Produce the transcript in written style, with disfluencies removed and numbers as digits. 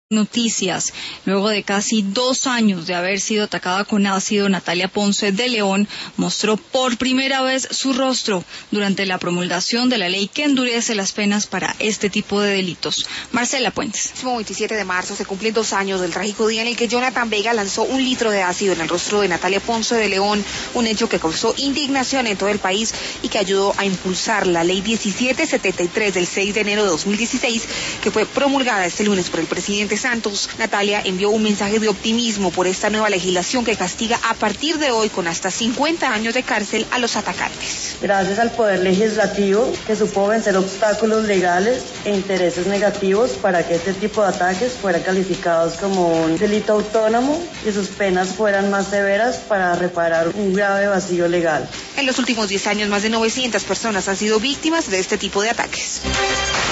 Noticias. Luego de casi 2 años de haber sido atacada con ácido, Natalia Ponce de León mostró por primera vez su rostro durante la promulgación de la ley que endurece las penas para este tipo de delitos. Marcela Puentes. El 27 de marzo se cumplen 2 años del trágico día en el que Jonathan Vega lanzó 1 litro de ácido en el rostro de Natalia Ponce de León, un hecho que causó indignación en todo el país y que ayudó a impulsar la ley 1773 del 6 de enero de 2016, que fue promulgada este lunes por el presidente Santos. Natalia envió un mensaje de optimismo por esta nueva legislación que castiga a partir de hoy con hasta 50 años de cárcel a los atacantes. Gracias al Poder Legislativo que supo vencer obstáculos legales e intereses negativos para que este tipo de ataques fueran calificados como un delito autónomo y sus penas fueran más severas para reparar un grave vacío legal. En los últimos 10 años, más de 900 personas han sido víctimas de este tipo de ataques.